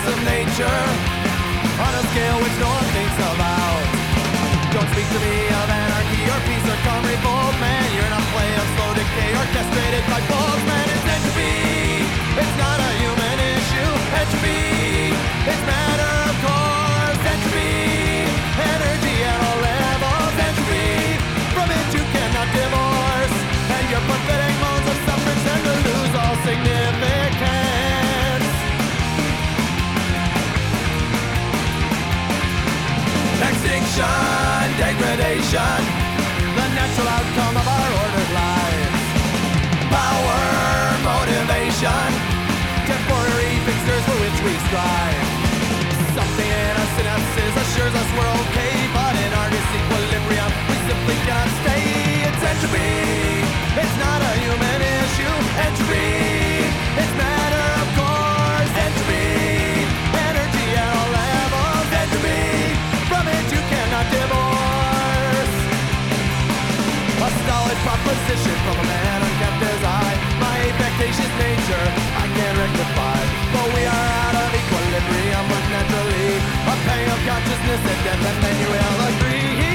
of nature on a scale which no one thinks about. Don't speak to me of anarchy or peace or calm revolt, man. You're not play of slow decay orchestrated by bulls, man. It's entropy, it's not a human issue. Entropy, it's matter of course. Entropy, energy at all levels. Entropy, from it you cannot divorce. And your pathetic moans of suffering tend to lose all significance. Extinction, degradation, the natural outcome of our ordered lives. Power, motivation, temporary fixtures for which we strive. Something in our synapses assures us we're okay, but in our disequilibrium we simply cannot stay. It's entropy, it's not a human issue. Entropy, it's matter of course. Entropy, energy at all levels. Entropy, from it you cannot divorce. A stolid proposition from a man unkept as I. My affectatious nature I can't rectify. But we are out of equilibrium with naturally a pang of consciousness and death, and then you will agree.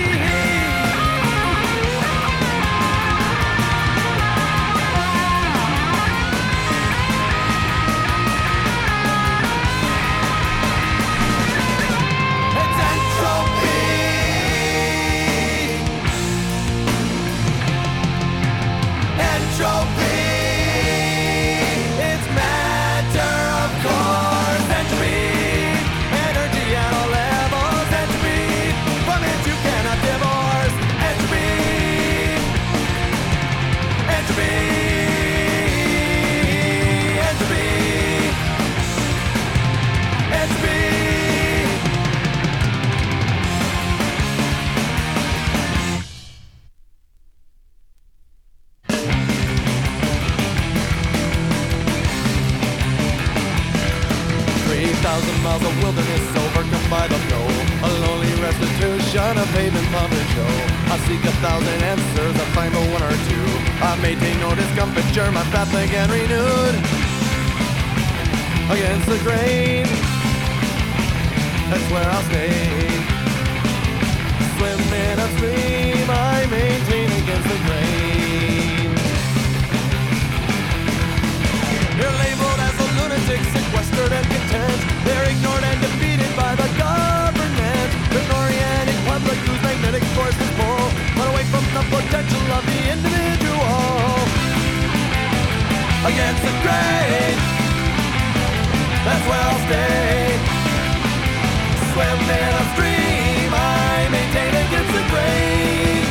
Miles of wilderness overcome by the flow, a lonely restitution of haven pumping show. I seek 1,000 answers, I find but one or two. I maintain no discomfiture, my path again renewed. Against the grain, that's where I'll stay. Swim in a stream, I maintain against the grain. You're labeled as a lunatic, sequestered and content. They're ignored and defeated by the government. An oriented public whose magnetic forces pull, but away from the potential of the individual. Against the grain, that's where I'll stay. Swim in a stream, I maintain against the grain.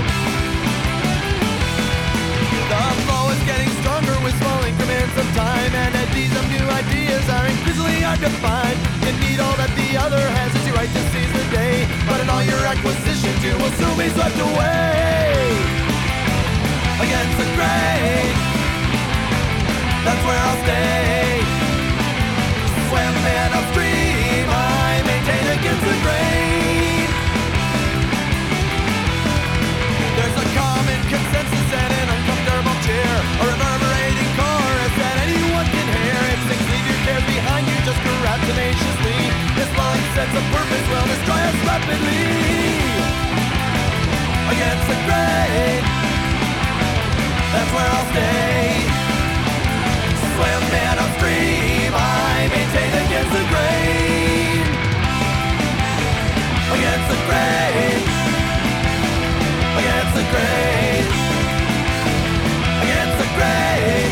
The flow is getting stronger with small increments of time, and eddies of new ideas are increasingly hard to find. You need all that the other has as your right to seize the day, but in all your acquisitions you will soon be swept away. Against the grain, that's where I'll stay. Swim in a stream, I maintain against the grain. There's a common consensus and an uncomfortable cheer, a reverberating chorus that anyone can hear. Instincts leave your cares behind you, just grab tenaciously. This long sense of purpose will destroy us rapidly. Against the grain, that's where I'll stay. Swim in a stream, I maintain against the grain. Against the grain, against the grain, against the grain.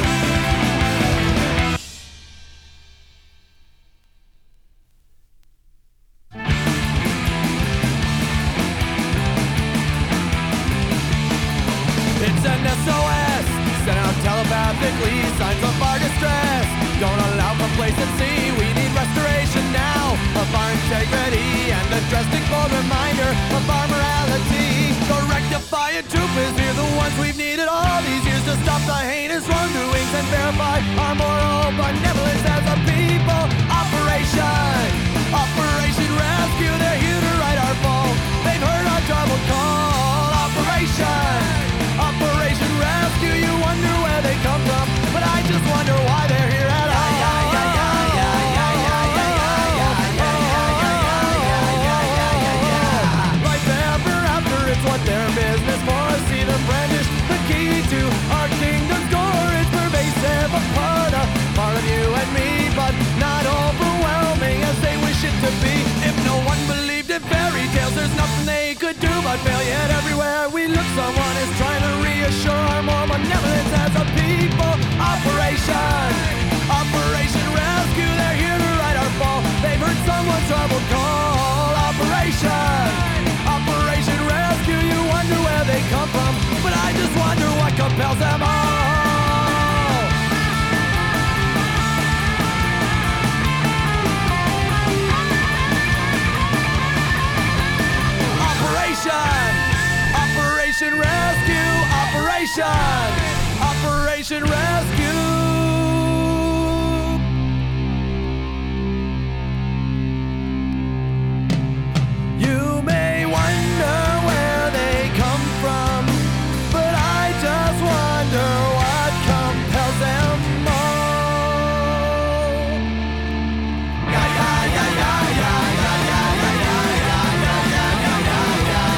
It's an SOS, sent out telepathically, signs of our distress. Don't allow complacency, we need restoration now of our integrity and a drastic bold reminder of our morality. The rectifying truth is we're the ones we've needed all these years to stop the heinous wrongdoings and verify our moral benevolence as a people. Operation Rescue, they're here to right our fall. They've heard our troubled call. Operation Rescue, you wonder where they come from, but I just wonder why they're here at all. cannot fail, yet everywhere we look someone is trying to reassure our more benevolence as a people. Operation Rescue, they're here to right our fall. They've heard someone's troubled call. Operation Rescue, you wonder where they come from, but I just wonder what compels them all. Operation Rescue, Operation Rescue. You may wonder where they come from, but I just wonder what compels them all. Yeah, yeah, yeah, yeah, yeah, yeah, yeah, yeah, yeah, yeah, yeah, yeah, yeah.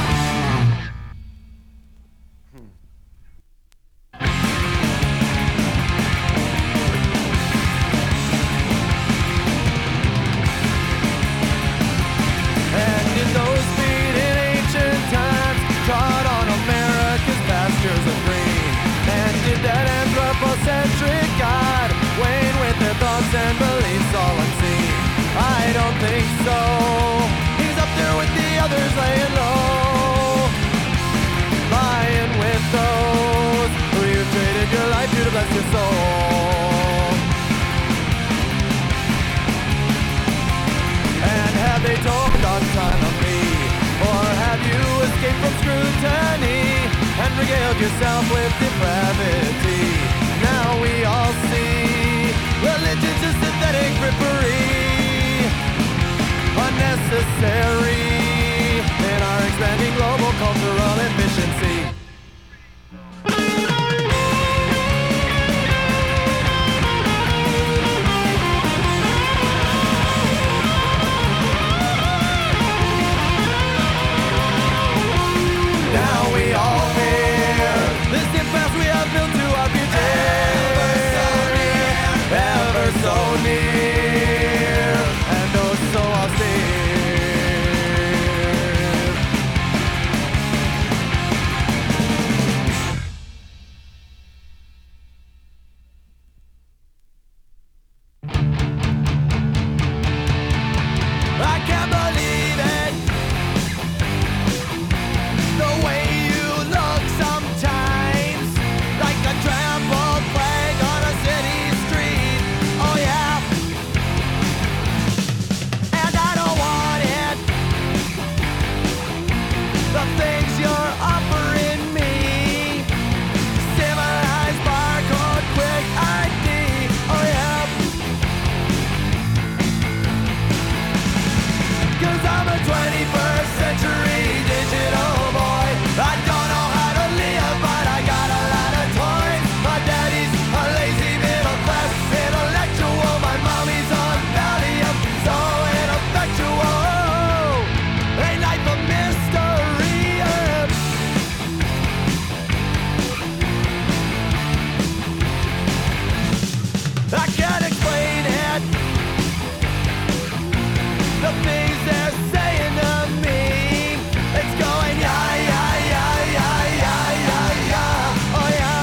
And in those fleeting ancient times, trod on America's pastures of green. And did that anthropocentric God wane with their thoughts and beliefs all unseen? I don't think so. He's up there with the others laying low, lying with those who you traded your life to bless your soul. And have they told autonomy, or have you escaped from scrutiny and regaled yourself with depravity? Now we all see religion's a synthetic frippery, unnecessary in our expanding global cultural efficiency. Now we all fear this impasse we have built to our future. Ever so near, and oh so austere. I can't believe it, the way you look sometimes, like a trampled flag on a city street. Oh yeah, and I don't want it. The things you're offering me, civilized barcode, quick ID. Oh yeah, 'cause I'm a 21st century digital boy. I don't know how to live, but I got a lot of toys. My daddy's a lazy middle class intellectual. My mommy's on Valium, so ineffectual. Ain't life a mystery? I can't explain it, the things they're saying to me. It's going yeah, yeah, yeah, yeah, yeah, yeah, yeah. Oh yeah,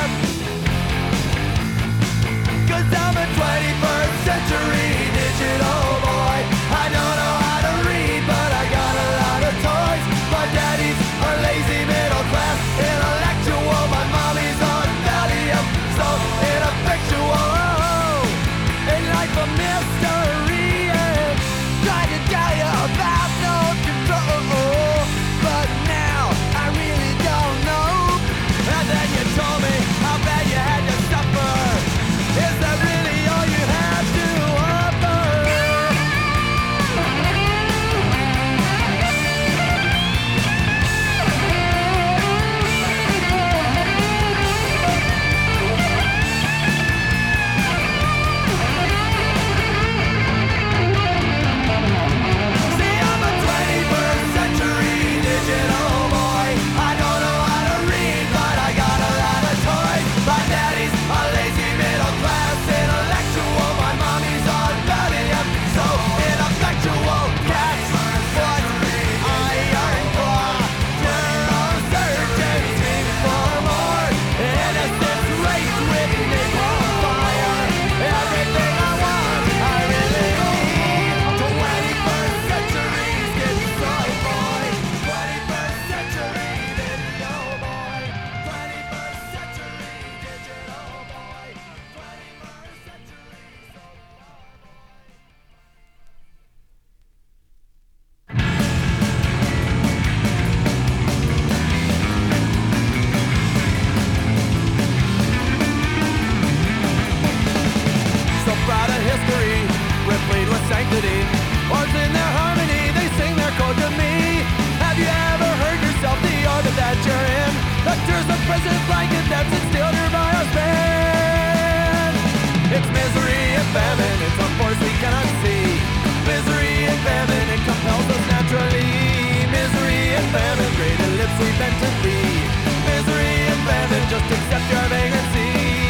'cause I'm a 21st century digital boy. I don't know how to read, but I got a lot of toys. My daddy's a lazy middle class intellectual. My mommy's on Valium, so ineffectual. Ain't life a mystery? Tried to tell you about no control, but now I really don't know. And then you told me how bad you had to suffer. Is that really all you have to offer? See, I'm a 21st century digital boy. I don't know how to read, but I got a lot of toys. My daddy's a lazy middle class Lectures of present blanket that's instilled here by our span. It's misery and famine, it's a force we cannot see. Misery and famine, it compels us naturally. Misery and famine, great ellipse we bent to be. Misery and famine, just accept your vagrancy.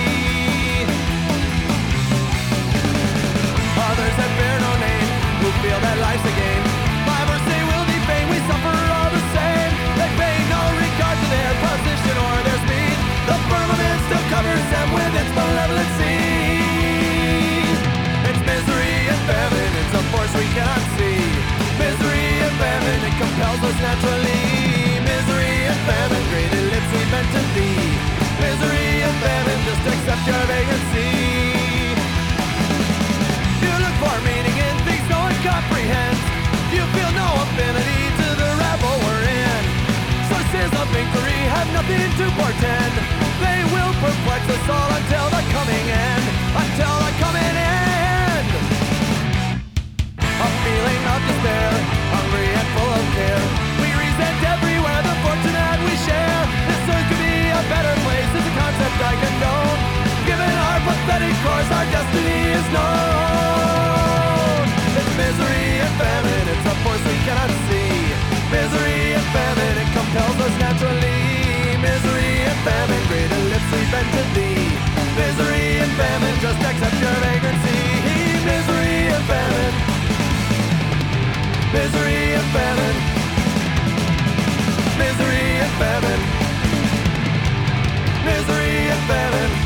Others that bear no name, who feel that life's a game. Five or say will be pain, we suffer all the same. They pay no regard to their position or their speed. The firmament still covers them with its malevolency. It's misery and famine, it's a force we cannot see. Misery and famine, it compels us naturally. Misery and famine, great ellipse we meant to be. Misery and famine, just accept your vagrancy. You look for meaning in things no one comprehends. You feel no affinity to the rabble we're in. Sources of inquiry have nothing to portend. They will perplex us all until the coming end. Until the coming end. A feeling of despair, hungry and full of care. We resent everywhere the fortune that we share. This earth could be a better place is a concept I condone. Given our pathetic course, our destiny is known. It's misery and famine, it's a force we cannot see. Misery and famine, it compels us naturally. Misery and famine, great ellipse we bent to be. Misery and famine, just accept your vagrancy. Misery and famine. Misery and famine. Misery and famine. Misery and famine.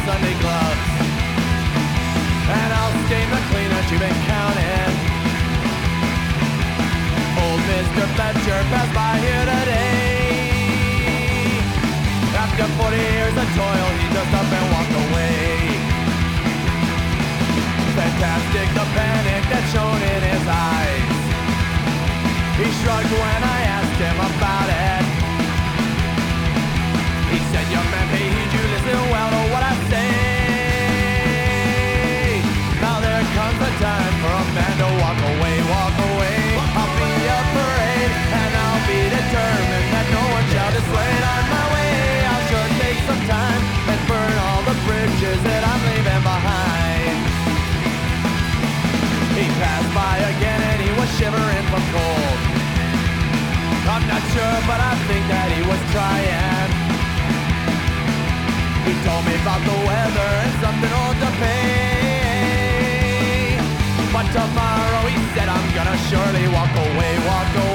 Sunday gloves, and I'll stain the cleaners you've been counting. Old Mr. Fletcher passed by here today. After 40 years of toil, he just up and walked away. Fantastic, the panic that's shown in his eyes. He shrugged when I asked him about it. He said, young man, hey, heed you, listen well to what I say. Now there comes the time for a man to walk away, walk away. I'll be a parade, and I'll be determined that no one shall dissuade on my way. I'll sure take some time and burn all the bridges that I'm leaving behind. He passed by again and he was shivering from cold. I'm not sure, but I think that he was trying. He told me about the weather and something old to pay. But tomorrow he said I'm gonna surely walk away, walk away.